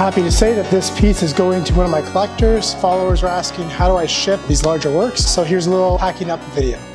happy to say that this piece is going to one of my collectors. Followers are asking, how do I ship these larger works? So here's a little packing up video.